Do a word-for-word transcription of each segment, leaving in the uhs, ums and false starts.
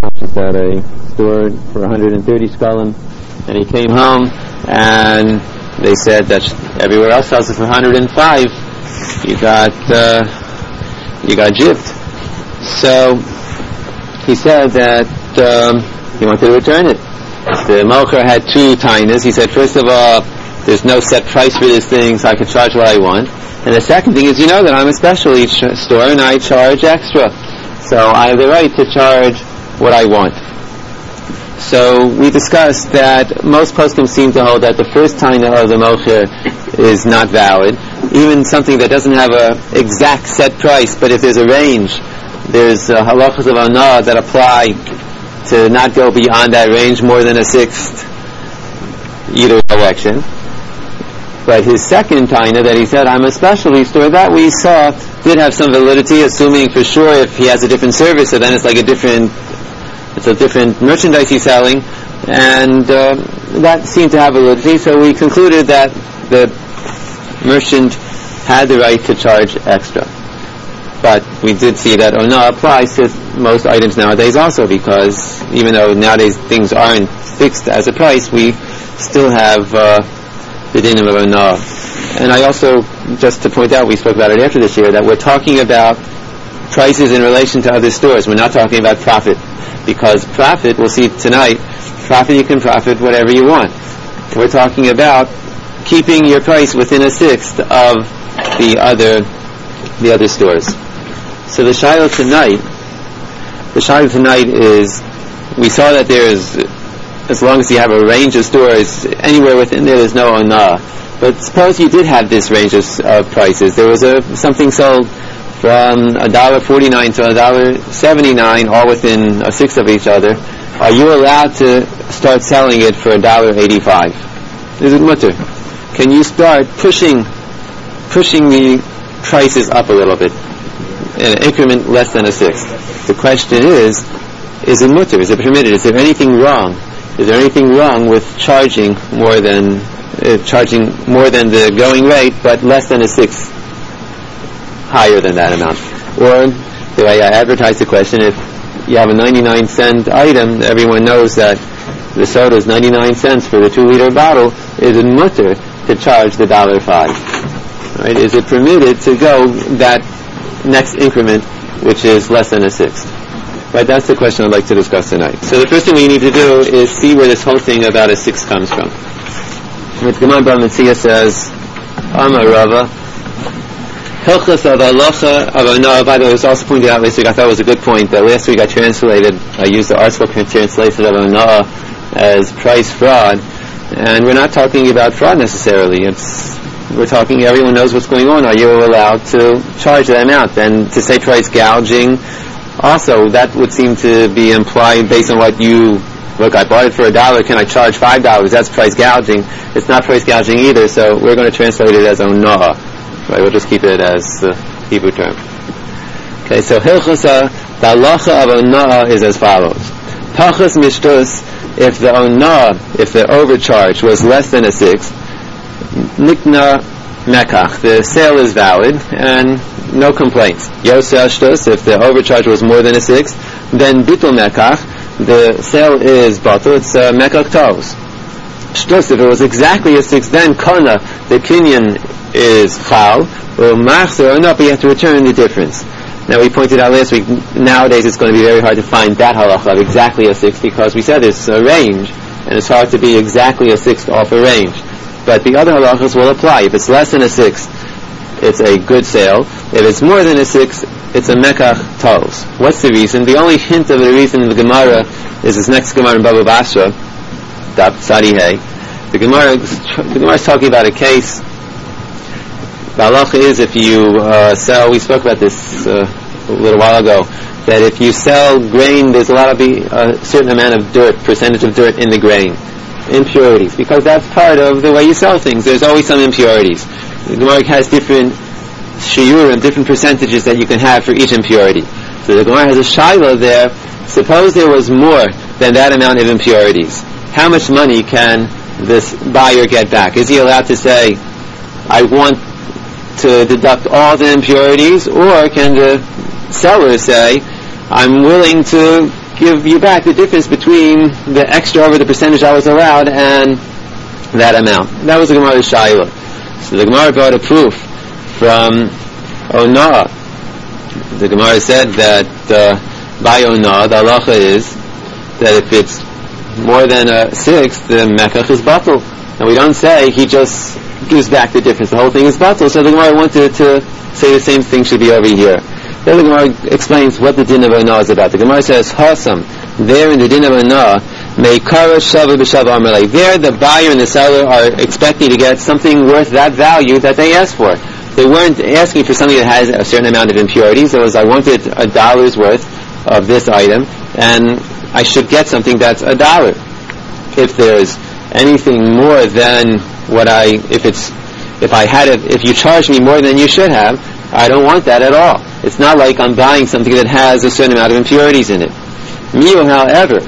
purchased at a store for one hundred thirty shkalim, and he came home and they said that everywhere else sells it for one hundred five. You got uh, you got gypped. So he said that um, he wanted to return it. The mocher had two tainas. He said, first of all, there's no set price for this thing, so I can charge what I want. And the second thing is, you know that I'm a specialty ch- store and I charge extra. So I have the right to charge what I want. So we discussed that most poskim seem to hold that the first taina of the mocher is not valid. Even something that doesn't have a exact set price, but if there's a range, there's uh, halachas of anah that apply to not go beyond that range more than a sixth either direction. But his second taina that he said, I'm a specialty store, that we saw did have some validity, assuming for sure if he has a different service, so then it's like a different, it's a different merchandise he's selling, and uh, that seemed to have validity, so we concluded that the merchant had the right to charge extra. But we did see that Ona applies to most items nowadays also, because even though nowadays things aren't fixed as a price, we still have uh, the dinim of Ona. And I also, just to point out, we spoke about it after this year, that we're talking about prices in relation to other stores. We're not talking about profit, because profit, we'll see tonight, profit you can profit whatever you want. We're talking about keeping your price within a sixth of the other the other stores. So the shiloh tonight, the shiloh tonight is, we saw that there is, as long as you have a range of stores, anywhere within there, there's no onah. But suppose you did have this range of uh, prices. There was a something sold from a dollar forty-nine to a dollar seventy-nine, all within a sixth of each other. Are you allowed to start selling it for a dollar eighty-five? Is it mutter? Can you start pushing, pushing the prices up a little bit in an increment less than a sixth? The question is, is it mutter? Is it permitted? Is there anything wrong? Is there anything wrong with charging more than uh, charging more than the going rate, but less than a sixth higher than that amount? Or the way I advertise the question, if you have a ninety-nine cent item, everyone knows that the soda is ninety-nine cents for the two liter bottle. Is it mutter to charge the dollar five? Right? Is it permitted to go that next increment, which is less than a sixth? Right? That's the question I'd like to discuss tonight. So the first thing we need to do is see where this whole thing about a sixth comes from. The Gemara Bava Metzia says, Amar Rava, Hilchos of halacha of onah. By the way, it was also pointed out last week, I thought it was a good point, that last week I translated, I used the artful translation of onah as price fraud, and we're not talking about fraud necessarily. It's We're talking, everyone knows what's going on. Are you allowed to charge that amount? Then to say price gouging, also, that would seem to be implied based on what you, look, I bought it for a dollar, can I charge five dollars? That's price gouging. It's not price gouging either, so we're going to translate it as onah. Right, we'll just keep it as the Hebrew term. Okay, so Hilchasa, the halacha of onah is as follows. Pachas mishtus, if the onah, if the overcharge was less than a sixth, Nikna Mekach, the sale is valid and no complaints. Yosel Shtos, if the overcharge was more than a sixth, then Bitul Mekach, the sale is batul, it's uh, Mekach Tos. Shtos, if it was exactly a sixth, then Kona, the kinyan is Chal, or Machzer, or not, but you have to return the difference. Now we pointed out last week, nowadays it's going to be very hard to find that halacha of exactly a sixth, because we said it's a range, and it's hard to be exactly a sixth off a range. But the other halachas will apply. If it's less than a sixth, it's a good sale. If it's more than a sixth, it's a mekach tos. What's the reason? The only hint of the reason in the Gemara is this next Gemara in Baba Basra, Daf Tzadi Hey. The Gemara, the Gemara is talking about a case. The halacha is if you uh, sell, we spoke about this uh, a little while ago, that if you sell grain, there's a lot of a uh, certain amount of dirt, percentage of dirt in the grain. Impurities, because that's part of the way you sell things. There's always some impurities. The Gemara has different shiurim, different percentages that you can have for each impurity. So the Gemara has a shiloh there. Suppose there was more than that amount of impurities. How much money can this buyer get back? Is he allowed to say, I want to deduct all the impurities, or can the seller say, I'm willing to give you back the difference between the extra over the percentage I was allowed and that amount. That was the Gemara's Shaila. So the Gemara brought a proof from Onah. The Gemara said that uh, by Onah, the halacha is that if it's more than a sixth, the mekach is batal. And we don't say he just gives back the difference. The whole thing is batal. So the Gemara wanted to say the same thing should be over here. Then the Gemara explains what the din of Onah is about. The Gemara says, Hasam, there in the din of Onah, Meikara Shava B'Shava Amalei. There the buyer and the seller are expecting to get something worth that value that they asked for. They weren't asking for something that has a certain amount of impurities. It was, I wanted a dollar's worth of this item, and I should get something that's a dollar. If there's anything more than what I, if it's, if I had it, if you charge me more than you should have, I don't want that at all. It's not like I'm buying something that has a certain amount of impurities in it. Miu, however,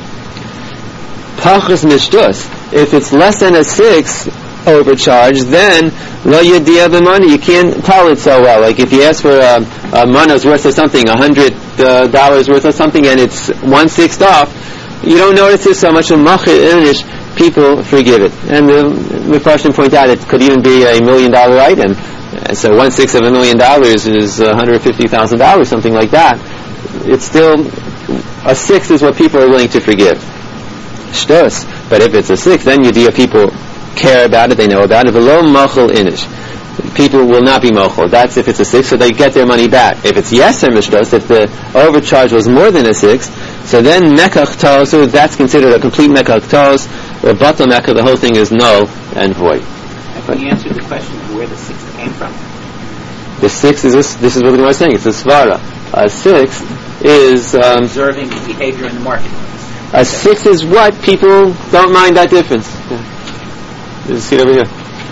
pachas mishtus, if it's less than a six overcharge, then lo yediya b'money, you can't tell it so well. Like if you ask for a, a mana's worth of something, a hundred uh, dollars worth of something, and it's one sixth off, you don't notice it so much. People forgive it, and the, the question point out it could even be a million dollar item. So one sixth of a million dollars is one hundred fifty thousand dollars, something like that. It's still a sixth is what people are willing to forgive. Shtos, but if it's a sixth, then you do people care about it, they know about it. V'lo machol inish, people will not be mochel. That's if it's a sixth, so they get their money back. If it's yeser mishtos, if the overcharge was more than a sixth, so then mekach tos, so that's considered a complete mekach tos, or batal mekach, the whole thing is null and void. Can you answer the question of where the sixth came from? The sixth is this, this is what I was saying, it's a svara. A sixth is um, observing behavior in the market. A sixth is what people don't mind that difference. Yeah. You see it over here.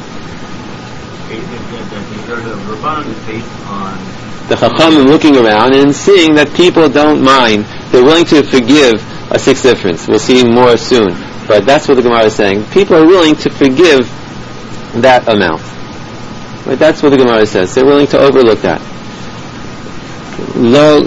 The Chachamim looking around and seeing that people don't mind. They're willing to forgive a sixth difference. We'll see more soon. But that's what the Gemara is saying. People are willing to forgive that amount. Right? That's what the Gemara says. They're willing to overlook that. Lo,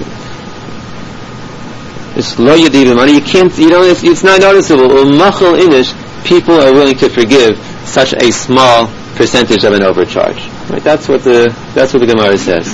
it's lo yadiv money. You can't. You know. It's, it's not noticeable. Machal inish. People are willing to forgive such a small percentage of an overcharge. Right? That's what the that's what the Gemara says.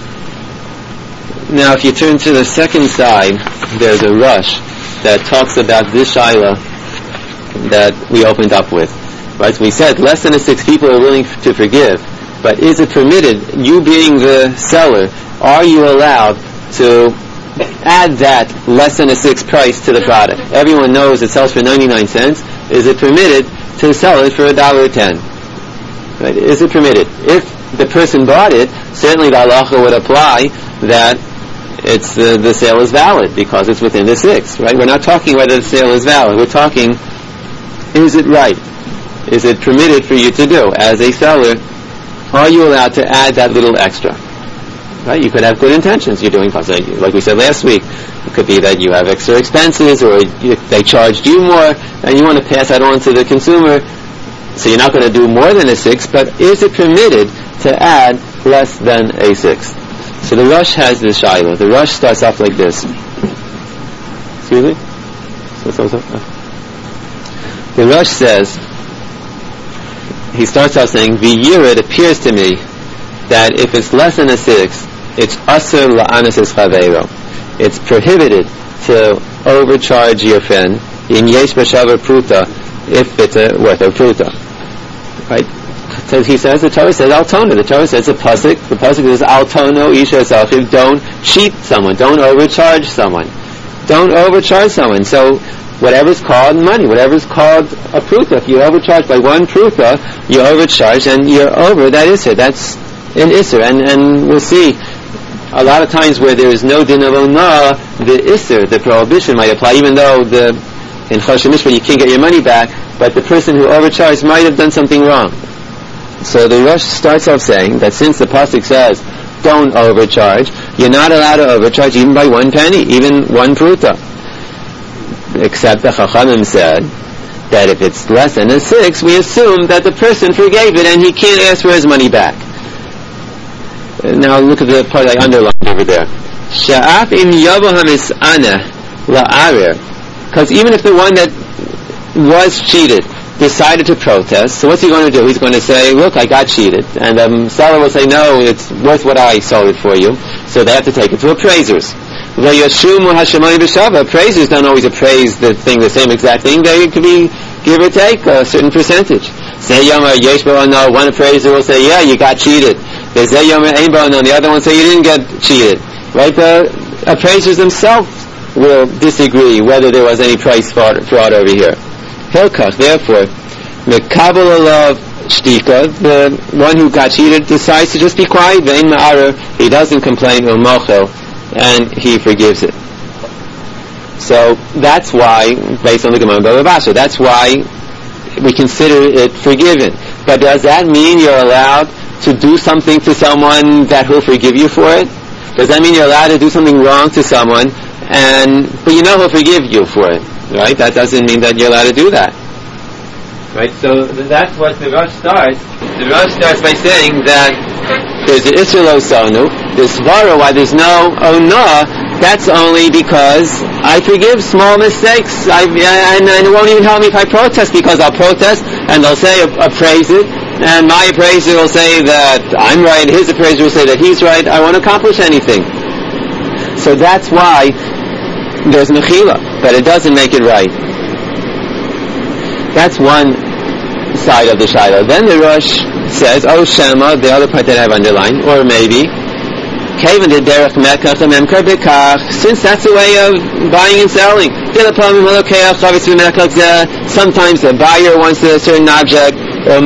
Now, if you turn to the second side, there's a rush that talks about this shaila that we opened up with. Right? So we said less than a six people are willing f- to forgive, but is it permitted? You being the seller, are you allowed to add that less than a six price to the product? Everyone knows it sells for ninety-nine cents. Is it permitted to sell it for a dollar ten? Right? Is it permitted? If the person bought it, certainly the halacha would apply that it's uh, the sale is valid because it's within the six. Right? We're not talking whether the sale is valid. We're talking, is it right? Is it permitted for you to do as a seller? Are you allowed to add that little extra? Right? You could have good intentions. You're doing, like we said last week, it could be that you have extra expenses, or you, they charged you more, and you want to pass that on to the consumer. So you're not going to do more than a six, but is it permitted to add less than a sixth? So the Rush has this shaila. The Rush starts off like this. Excuse me? So, so, so. The Rush says, he starts off saying, V'yira, it appears to me that if it's less than a six, it's asur la'anas chaveiro. It's prohibited to overcharge your friend in yesh b'shavar pruta if it's a worth of pruta. Right? So he says, the Torah says altona. The Torah says a pasuk. The pasuk says altono isha salfiv. Don't cheat someone. Don't overcharge someone. Don't overcharge someone. So whatever's called money, whatever's called a pruta, if you overcharge by one pruta, you overcharge and you're over that isser. That's an isser. And, and we'll see a lot of times where there is no din of onah, the isser, the prohibition might apply, even though the in Choshen Mishpat you can't get your money back, but the person who overcharged might have done something wrong. So the Rosh starts off saying that since the pasuk says don't overcharge, you're not allowed to overcharge even by one penny, even one pruta. Except the Chachamim said that if it's less than a six, we assume that the person forgave it and he can't ask for his money back. Now look at the part I underlined over there. Sha'af im yavo hamis'ana la'arer, because even if the one that was cheated decided to protest, so what's he going to do? He's going to say, look, I got cheated. And the um, seller will say, no, it's worth what I sold it for you. So they have to take it to appraisers. Appraisers don't always appraise the thing, the same exact thing. They could be give or take a certain percentage. One appraiser will say, yeah, you got cheated. There's a yom and the other one say you didn't get cheated. Right? The appraisers themselves will disagree whether there was any price fraud, fraud over here. Hilkach, therefore, the Kabbalah Shtika, the one who got cheated, decides to just be quiet. He doesn't complain, and he forgives it. So that's why, based on the Gemara Baba Basra, that's why we consider it forgiven. But does that mean you're allowed to do something to someone that he'll forgive you for it? Does that mean you're allowed to do something wrong to someone, and but you know he'll forgive you for it? Right? That doesn't mean that you're allowed to do that. Right? So that's what the Rosh starts. The Rosh starts by saying that there's an Isser Lo Sonu, this Svara, why there's no Onah, that's only because I forgive small mistakes. I, and, and it won't even help me if I protest, because I'll protest and they'll say, appraise it, and my appraiser will say that I'm right, his appraiser will say that he's right. I won't accomplish anything. So that's why there's Mechila, but it doesn't make it right. That's one side of the Shiloh. Then the Rosh says, oh Shema, the other part that I have underlined, or maybe, since that's a way of buying and selling. Sometimes the buyer wants a certain object, and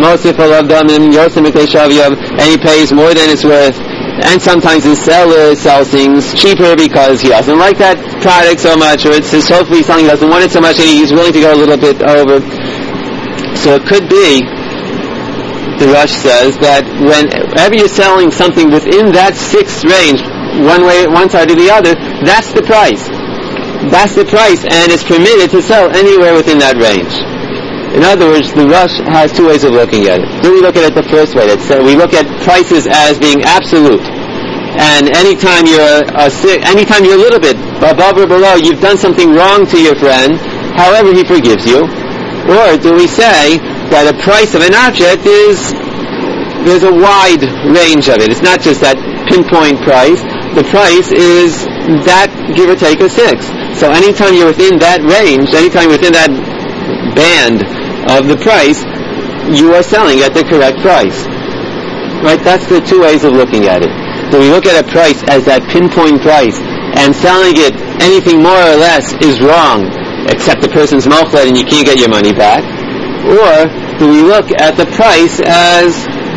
he pays more than it's worth. And sometimes the seller sells things cheaper because he doesn't like that product so much, or it's his hopefully selling, he doesn't want it so much, and he's willing to go a little bit over. So it could be, the Rosh says, that whenever you're selling something within that sixth range, one way, one side or the other, that's the price. That's the price, and it's permitted to sell anywhere within that range. In other words, the Rosh has two ways of looking at it. Do we look at it the first way? That's, uh, we look at prices as being absolute. And anytime you're a, a, anytime you're a little bit above or below, you've done something wrong to your friend, however he forgives you. Or do we say that a price of an object is, there's a wide range of it. It's not just that pinpoint price. The price is that, give or take, a six. So anytime you're within that range, anytime you're within that band of the price, you are selling at the correct price. Right? That's the two ways of looking at it. So we look at a price as that pinpoint price, and selling it anything more or less is wrong, except the person's mochlet and you can't get your money back. Or do we look at the price as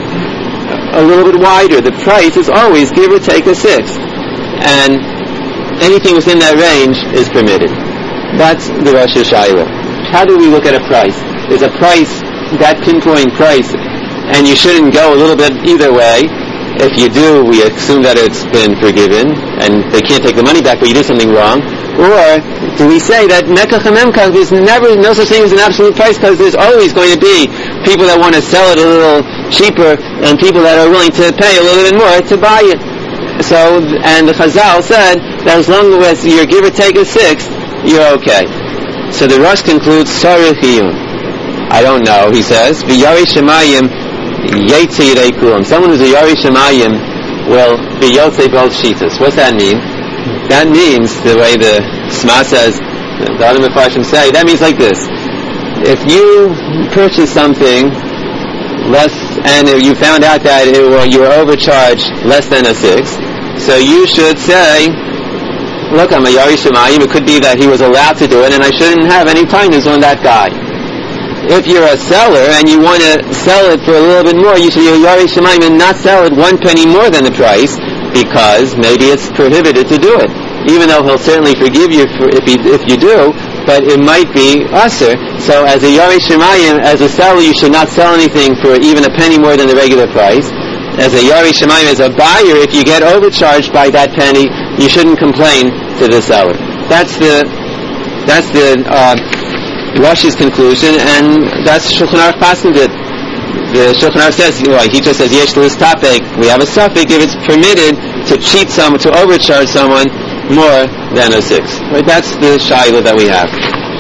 a little bit wider? The price is always give or take a six, and anything within that range is permitted. That's the Rosh Hashanah. How do we look at a price? There's a price, that pinpoint price, and you shouldn't go a little bit either way. If you do, we assume that it's been forgiven, and they can't take the money back, but you did something wrong. Or do we say that Mekach and Memkach, there's never no such thing as an absolute price, because there's always going to be people that want to sell it a little cheaper, and people that are willing to pay a little bit more to buy it. So, and the Chazal said that as long as you give or take a sixth, you're okay. So the Rosh concludes, Sarich Iyun. I don't know, he says, V'yari Shemayim Yetzi Yirei Kulam. Someone who's a Yari Shemayim will be Yotzei both Shitas. What's that mean? That means, the way the Sma says, the other Mefarshim say, that means like this. If you purchase something less, and you found out that it, well, you were overcharged less than a six, so you should say, look, I'm a Yari Shemayim, it could be that he was allowed to do it, and I shouldn't have any tightness on that guy. If you're a seller and you want to sell it for a little bit more, you should be a Yari Shemayim and not sell it one penny more than the price, because maybe it's prohibited to do it. Even though he'll certainly forgive you for if, he, if you do, but it might be usher. So as a Yari Shemayim, as a seller, you should not sell anything for even a penny more than the regular price. As a Yari Shemayim, as a buyer, if you get overcharged by that penny, you shouldn't complain to the seller. That's the that's the uh, Rosh's conclusion, and that's Shulchan Aruch Paskin did. The Shulchan Aruch says, well, he just says, Yesh L'Is Tapek, we have a suffix, if it's permitted to cheat someone, to overcharge someone, more than a six. Right? That's the shaila that we have.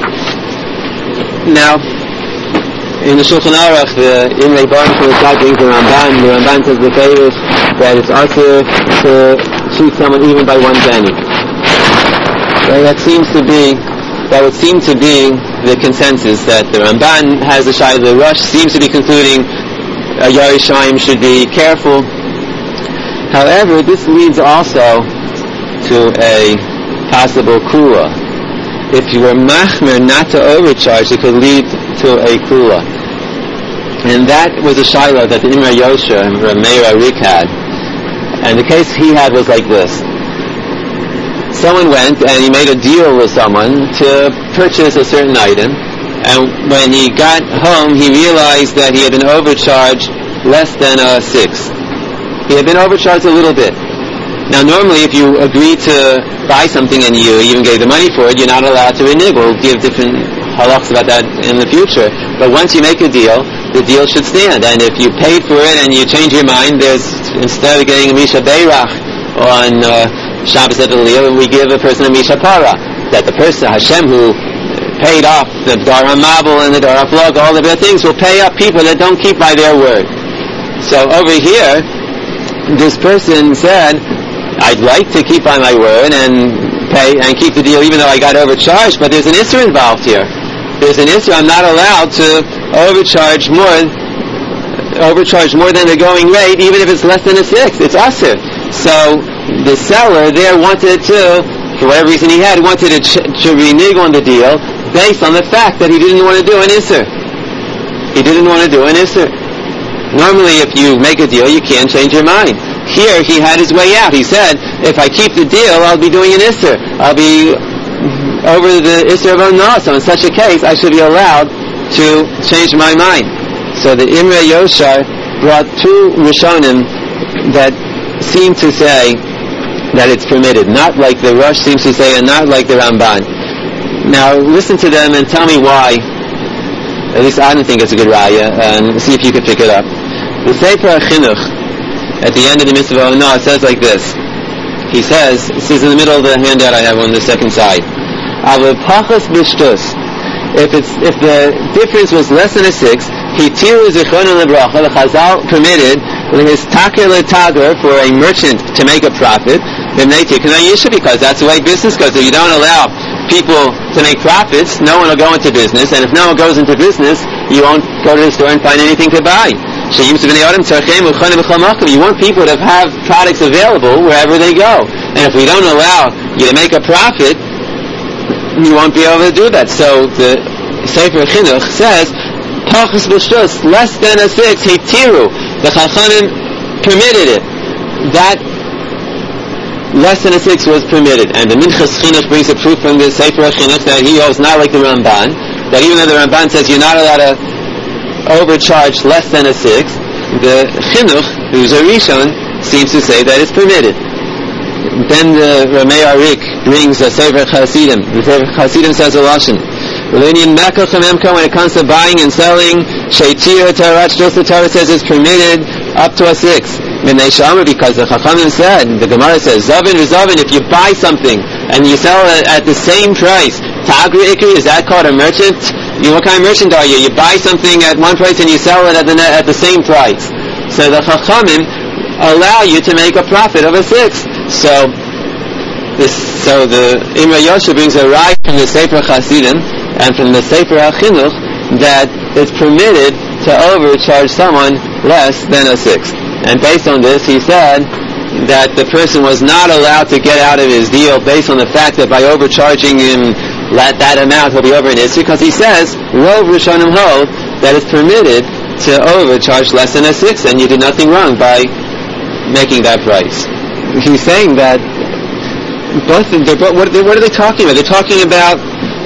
Now, in the Shulchan Aruch, the Imrei Baruch from the side brings the Ramban. The Ramban says the Beirish that it's also to cheat someone even by one penny. Right? That seems to be, that would seem to be the consensus, that the Ramban has the shaila. The Rosh seems to be concluding a Yerushalayim should be careful. However, this leads also to a possible kula. If you were machmer not to overcharge, it could lead to a kula. And that was a shaila that the Imra Yosha and Meir Arik had. And the case he had was like this. Someone went and he made a deal with someone to purchase a certain item, and when he got home he realized that he had been overcharged less than a six. He had been overcharged a little bit. Now normally if you agree to buy something and you even gave the money for it, you're not allowed to renege. We'll give different halachs about that in the future. But once you make a deal, the deal should stand. And if you paid for it and you change your mind, there's, instead of getting a Misha Beirach on uh, Shabbos at Eliyah, we give a person a Misha Para. That the person, Hashem, who paid off the Dar HaMabel and the Dar HaPlug, all of their things, will pay up people that don't keep by their word. So over here, this person said, I'd like to keep by my word and pay and keep the deal even though I got overcharged, but there's an issue involved here. There's an issue. I'm not allowed to overcharge more overcharge more than the going rate, even if it's less than a six. It's usher. So the seller there wanted to, for whatever reason he had, wanted to, ch- to renege on the deal based on the fact that he didn't want to do an isser. He didn't want to do an isser. Normally if you make a deal, you can't change your mind. Here, he had his way out. He said, if I keep the deal, I'll be doing an Isser. I'll be over the Isser of Onah. So in such a case, I should be allowed to change my mind. So the Imre Yoshar brought two Rishonim that seem to say that it's permitted. Not like the Rosh seems to say, and not like the Ramban. Now, listen to them and tell me why. At least I don't think it's a good raya, and see if you can pick it up. The Sefer HaChinuch, at the end of the mitzvah, no, it says like this. He says, this is in the middle of the handout I have on the second side. If it's if the difference was less than a six, he tiru zichron lebracha. The Chazal permitted his taker letager for a merchant to make a profit. Then they take an yisha because that's the way business goes. If you don't allow people to make profits, no one will go into business, and if no one goes into business, you won't go to the store and find anything to buy. You want people to have products available wherever they go. And if we don't allow you to make a profit, you won't be able to do that. So the Sefer Chinuch says, Pachas b'shtus, less than a six, hitiru. The Chachamim permitted it. That less than a six was permitted. And the Minchas Chinuch brings a proof from the Sefer Chinuch that he holds not like the Ramban, that even though the Ramban says you're not allowed to overcharged less than a six, the Chinuch, who's a Rishon, seems to say that it's permitted. Then the Ramei Arik brings a Sefer Chasidim. The Sefer Chasidim says a Lashon. When it comes to buying and selling, Sheitir Torah, the Torah says it's permitted up to a six. Because the Chachamim said, the Gemara says, Zavin v'Zavin, if you buy something and you sell it at the same price, Tagri Ikri, is that called a merchant? You, what kind of merchant are you? You buy something at one price and you sell it at the at the same price. So the Chachamim allow you to make a profit of a six. So this, so the Imra Yosha brings a right from the Sefer Chasidim and from the Sefer HaChinuch that it's permitted to overcharge someone less than a six. And based on this, he said that the person was not allowed to get out of his deal based on the fact that by overcharging him that, that amount he'll be over in Isser, because he says, Rov Rishonim hold that it's permitted to overcharge less than a six, and you did nothing wrong by making that price. He's saying that both, both what, what are they talking about? They're talking about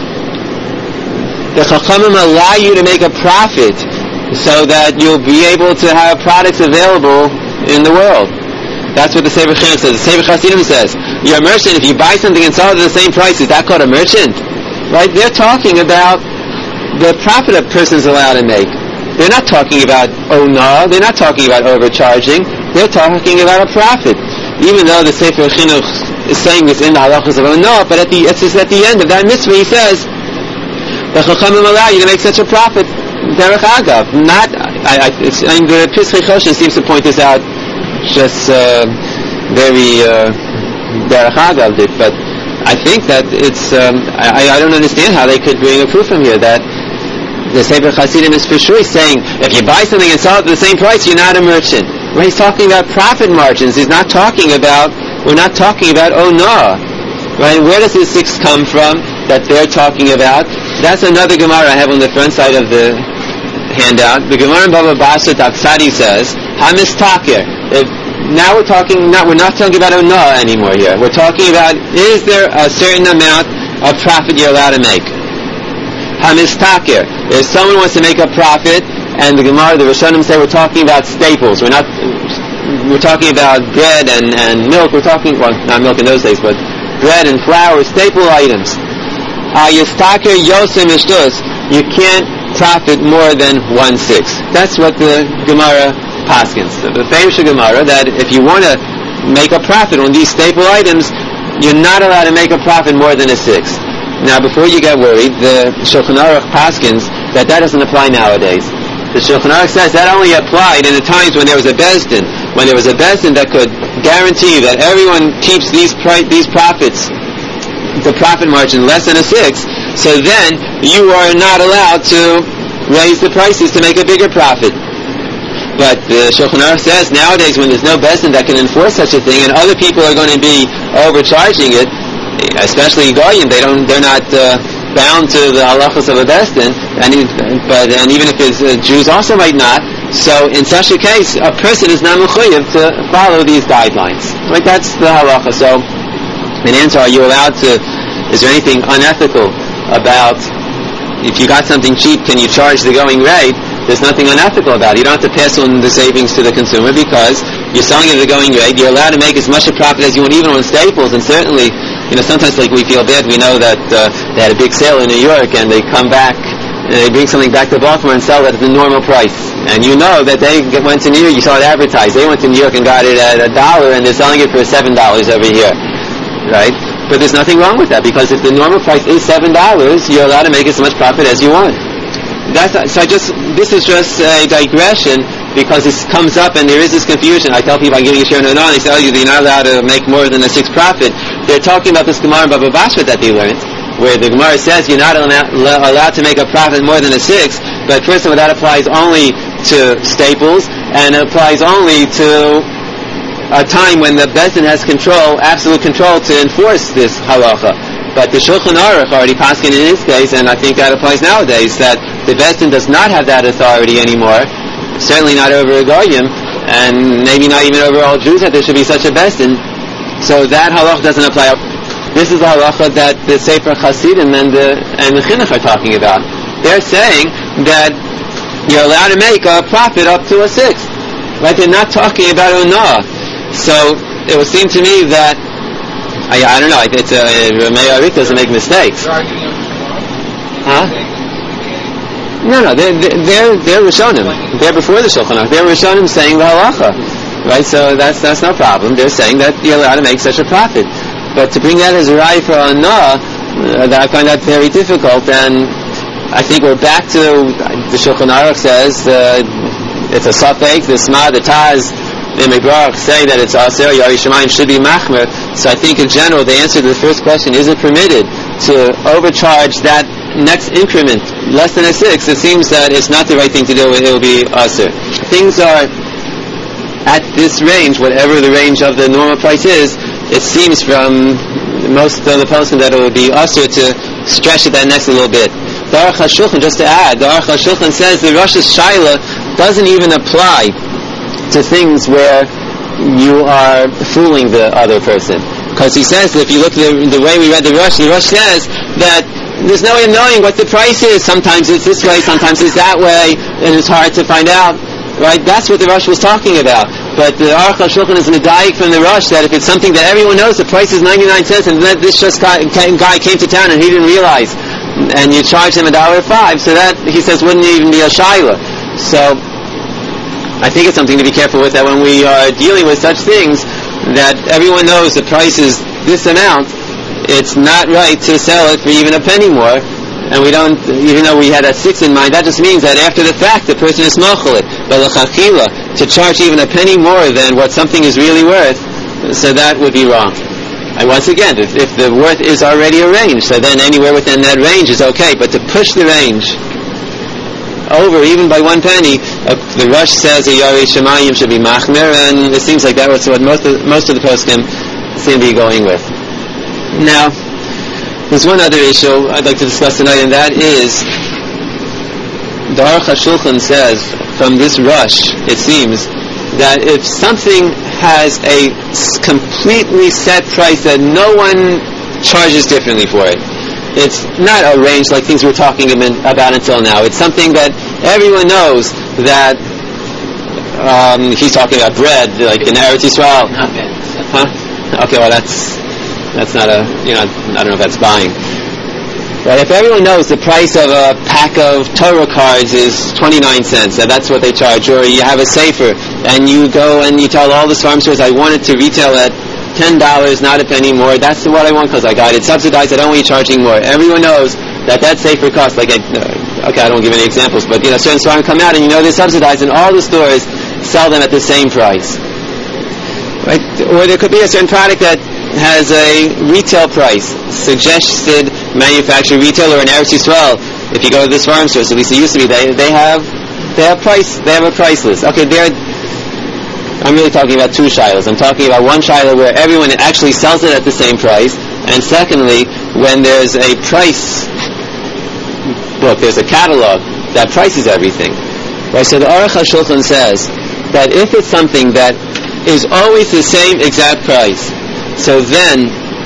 the Chachamim allow you to make a profit so that you'll be able to have products available in the world. That's what the Sefer Chinuch says. The Sefer Chasidim says, you're a merchant, if you buy something and sell it at the same price, is that called a merchant? Right? They're talking about the profit a person's allowed to make. They're not talking about onah, they're not talking about overcharging, they're talking about a profit. even though the Sefer Chinuch is saying this in the halachas of Onah, but at the, it's just at the end of that mitzvah he says, the Chachamim allow you to make such a profit, derech agav. Not, I, I, it's, I mean, the Pischei Choshen seems to point this out just uh, very uh, derech agav, but I think that it's, um, I, I don't understand how they could bring a proof from here that the Sefer Chasidim is for sure saying, if you buy something and sell it at the same price, you're not a merchant. Well, he's talking about profit margins. He's not talking about, we're not talking about Onah. Right? Where does this six come from that they're talking about? That's another Gemara I have on the front side of the handout. The Gemara in Baba Basra Taksadi says, Hamistakir. Now we're talking, not, we're not talking about Onah anymore here. We're talking about, is there a certain amount of profit you're allowed to make? Hamistakir. If someone wants to make a profit, and the Gemara, the Rishonim say we're talking about staples. We're not, we're talking about bread and, and milk. We're talking, well, not milk in those days, but bread and flour, staple items. Yistakir yosem ishtus. You can't profit more than one-sixth. That's what the Gemara paskins. The, the famous Gemara, that if you want to make a profit on these staple items, you're not allowed to make a profit more than a sixth. Now, before you get worried, the Shulchan Aruch paskins that that doesn't apply nowadays. The Shulchan Aruch says that only applied in the times when there was a Beis Din, when there was a Beis Din that could guarantee that everyone keeps these pri- these profits, the profit margin less than a sixth. So then you are not allowed to raise the prices to make a bigger profit. But the Shulchan Aruch says nowadays, when there's no Beis Din that can enforce such a thing, and other people are going to be overcharging it, especially Goyim, they don't, they're not uh, bound to the halachos of a Beis Din, and but and even if it's uh, Jews also might not. So in such a case, a person is not mechuyev to follow these guidelines. Right? That's the halacha. So, in answer, are you allowed to? Is there anything unethical about if you got something cheap? Can you charge the going rate? There's nothing unethical about it. You don't have to pass on the savings to the consumer because you're selling it at the going rate. You're allowed to make as much a profit as you want, even on staples. And certainly, you know, sometimes like we feel bad. We know that uh, they had a big sale in New York, and they come back, and they bring something back to Baltimore and sell it at the normal price. And you know that they went to New York. You saw it advertised. They went to New York and got it at a dollar, and they're selling it for seven dollars over here, right? But there's nothing wrong with that because if the normal price is seven dollars, you're allowed to make as much profit as you want. That's so. I just this is just a digression because this comes up and there is this confusion. I tell people I'm giving a share no no, and they say, "Oh, you're not allowed to make more than a six profit." They're talking about this Gemara in Baba Basra that they learned, where the Gemara says you're not allowed to make a profit more than a six. But first of all, that applies only to staples and it applies only to a time when the Beis Din has control, absolute control, to enforce this halacha. But the Shulchan Aruch already paskin in his case, and I think that applies nowadays, that the Beis Din does not have that authority anymore, certainly not over a Goyim, and maybe not even over all Jews, that there should be such a Beis Din. So that halacha doesn't apply. This is the halacha that the Sefer Chasidim and the, and the Chinuch are talking about. They're saying that you're allowed to make a profit up to a sixth. Right? They're not talking about Onah. So it would seem to me that I, I don't know. It's uh, Meir Arik doesn't make mistakes. Huh? No, no. They're they're they're Rishonim. They're before the Shulchan Aruch. They're Rishonim saying the halacha, right? So that's that's no problem. They're saying that you're allowed to make such a profit. But to bring that as a raya for Onah, uh, I find that very difficult. And I think we're back to the Shulchan Aruch says uh, it's a safek. The Sma, the Taz, the Mebrach say that it's aser. Yari Shemayim should be machmer. So I think in general the answer to the first question, is it permitted to overcharge that next increment less than a six? It seems that it's not the right thing to do. It will be aser. Things are at this range, whatever the range of the normal price is. It seems from most of the poskim that it would be aser to stretch it that next a little bit. The Aruch HaShulchan, just to add, the Aruch HaShulchan says the Rosh Shaila doesn't even apply to things where you are fooling the other person. Because he says that if you look at the, the way we read the Rosh, the Rosh says that there's no way of knowing what the price is. Sometimes it's this way, sometimes it's that way, and it's hard to find out. Right? That's what the Rosh was talking about. But the Aruch HaShulchan is medayik from the Rosh that if it's something that everyone knows the price is ninety-nine cents and that this just guy, guy came to town and he didn't realize, and you charge him a dollar five, so that, he says, wouldn't even be a shaila. So I think it's something to be careful with, that when we are dealing with such things, that everyone knows the price is this amount, it's not right to sell it for even a penny more. And we don't, even though we had a six in mind, that just means that after the fact the person is mochel it. But l'chachila, to charge even a penny more than what something is really worth, so that would be wrong. And once again, if, if the worth is already arranged, so then anywhere within that range is okay. But to push the range over even by one penny, uh, the Rosh says a Yarei Shemayim should be machmer, and it seems like that was what most of, most of the poskim seem to be going with. Now, there's one other issue I'd like to discuss tonight, and that is the Aruch HaShulchan says from this Rosh, it seems, that if something has a completely set price that no one charges differently for it, it's not arranged like things we're talking about until now. It's something that everyone knows that um, he's talking about bread, like in Eretz Yisrael. Huh? Okay, well that's that's not a, you know, I don't know if that's buying. But if everyone knows the price of a pack of Torah cards is twenty-nine cents, and that's what they charge, or you have a sefer, and you go and you tell all the farm stores, I want it to retail at ten dollars, not a penny more, that's what I want because I got it subsidized, I don't want you charging more. Everyone knows that that safer cost, like, I, uh, okay, I don't give any examples, but, you know, certain stores come out and you know they're subsidized, and all the stores sell them at the same price. Right? Or there could be a certain product that has a retail price, suggested manufacturer retail, or in Eretz Yisrael, if you go to this farm store, so at least it used to be, they, they have, they have price, they have a price list. Okay, they're, I'm really talking about two shilas. I'm talking about one shilah where everyone actually sells it at the same price, and secondly, when there's a price book, there's a catalog that prices everything. Right? So the Aruch HaShulchan says that if it's something that is always the same exact price, so then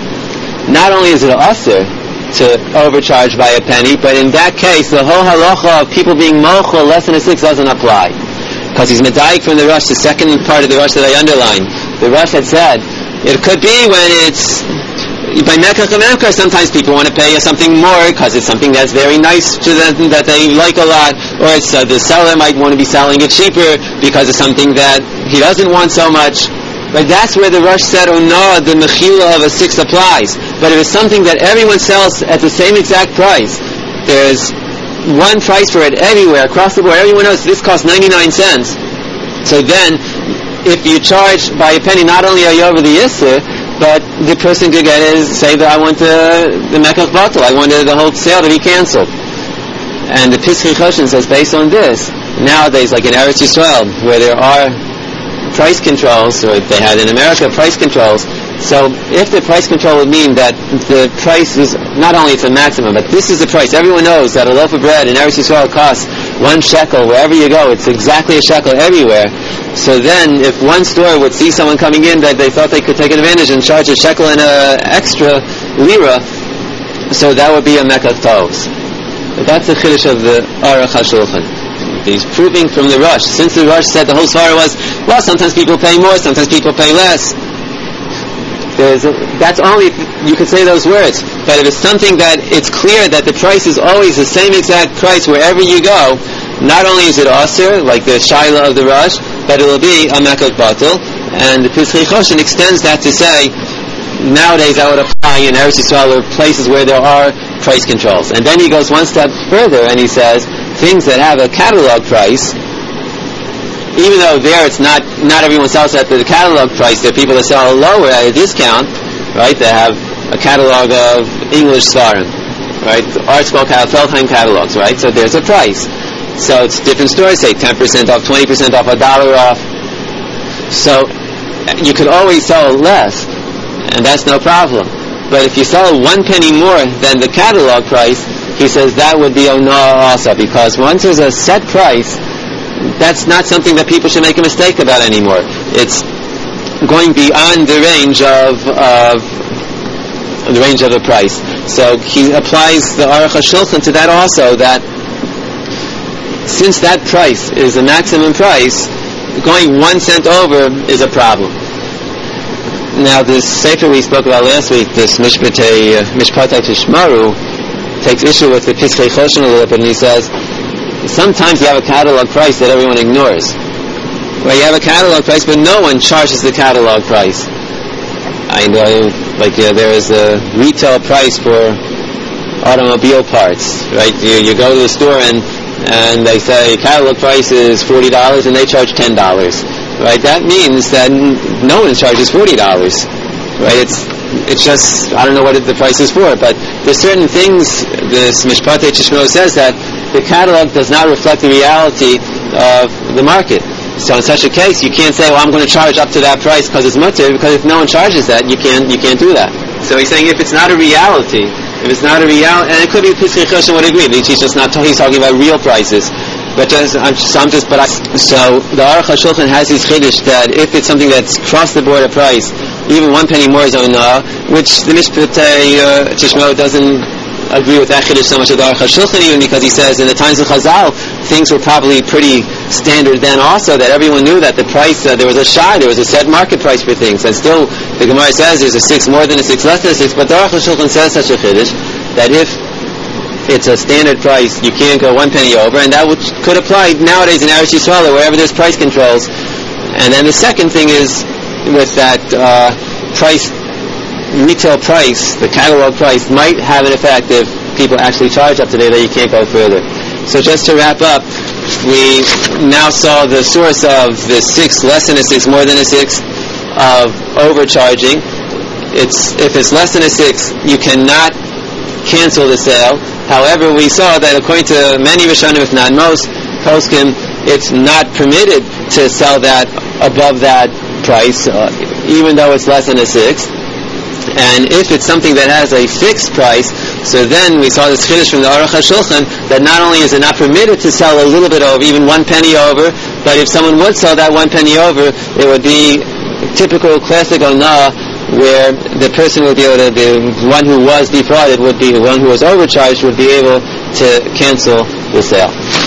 not only is it asur to overcharge by a penny, but in that case the whole halacha of people being mochel less than a six doesn't apply. Because he's medayik from the Rosh, the second part of the Rosh that I underlined. The Rosh had said, it could be when it's, by Mekach and Memkar, sometimes people want to pay something more because it's something that's very nice to them, that they like a lot, or it's, uh, the seller might want to be selling it cheaper because it's something that he doesn't want so much. But that's where the Rosh said, oh no, the mechila of a six applies. But if it's something that everyone sells at the same exact price, there's one price for it everywhere, across the board, everyone knows this costs ninety-nine cents. So then, if you charge by a penny, not only are you over the Yisr, but the person could get is, say that I want the, the Mekach Batal, I wanted the whole sale to be cancelled. And the Pischei Choshen says, based on this, nowadays, like in Eretz Yisrael, where there are price controls, or they had in America price controls, so if the price control would mean that the price is, not only it's a maximum, but this is the price, everyone knows that a loaf of bread in Eretz Yisrael costs one shekel, wherever you go, it's exactly a shekel everywhere. So then, if one store would see someone coming in that they thought they could take advantage and charge a shekel and a extra lira, so that would be a mekach tovs. But that's the chiddush of the Aruch HaShulchan. He's proving from the Rosh. Since the Rosh said the whole svara was, well, sometimes people pay more, sometimes people pay less. There's a, that's only if you could say those words. But if it's something that it's clear that the price is always the same exact price wherever you go, not only is it asur, like the shaila of the Rosh, but it will be a mekach batal. And the Pischei Choshen extends that to say, nowadays that would apply in Eretz Yisrael or places where there are price controls. And then he goes one step further and he says, things that have a catalog price, even though there it's not, not everyone sells at the catalog price, there are people that sell lower at a discount, right? They have a catalog of English Svarim, right? Art Scroll catalog, Feldheim catalogs, right? So there's a price. So it's different stores, say ten percent off, twenty percent off, a dollar off. So you could always sell less, and that's no problem. But if you sell one penny more than the catalog price, he says that would be onah also, because once there's a set price, that's not something that people should make a mistake about anymore. It's going beyond the range of, of the range of the price. So he applies the Aruch HaShulchan to that also, that since that price is the maximum price, going one cent over is a problem. Now, this sefer we spoke about last week, this Mishpatei uh, Mishpatei Tishmaru, takes issue with the Pischei Choshen a little bit, and he says, sometimes you have a catalog price that everyone ignores. Where you have a catalog price, but no one charges the catalog price. I know, like uh, there is a retail price for automobile parts, right? You, you go to the store and and they say catalog price is forty dollars and they charge ten dollars, right? That means that n- no one charges forty dollars, right? It's it's just, I don't know what the price is for, but there's certain things, this Mishpatei Tishmo says that the catalog does not reflect the reality of the market. So in such a case, you can't say, well, I'm going to charge up to that price because it's mutter, because if no one charges that, you can't you can't do that. So he's saying if it's not a reality, if it's not a reality, and it could be Pischei Choshen would agree, he's just not, he's talking about real prices. But just, I'm, so I'm just, but I, so the Aruch HaShulchan has his chiddush that if it's something that's cross the border price, even one penny more is onah, which the Mishpatei uh, Tishmo doesn't agree with that chiddush so much of the Aruch HaShulchan, even because he says in the times of Chazal, things were probably pretty standard then also, that everyone knew that the price, uh, there was a shah, there was a set market price for things, and still the Gemara says there's a six more than a six less than a six, but the Aruch HaShulchan says such a chiddush that if it's a standard price, you can't go one penny over, and that would, could apply nowadays in Eretz Yisrael or wherever there's price controls. And then the second thing is with that uh, price, retail price, the catalog price might have an effect if people actually charge up today that you can't go further. So just to wrap up, we now saw the source of the six less than a six, more than a six of overcharging. It's if it's less than a six, you cannot cancel the sale. However, we saw that according to many Rishonim, if not most, poskim, it's not permitted to sell that above that price, uh, even though it's less than a six. And if it's something that has a fixed price, so then we saw this chiddush from the Aruch HaShulchan that not only is it not permitted to sell a little bit over, even one penny over, but if someone would sell that one penny over, it would be typical classic onah, where the person would be able to, the one who was defrauded would be, the one who was overcharged would be able to cancel the sale.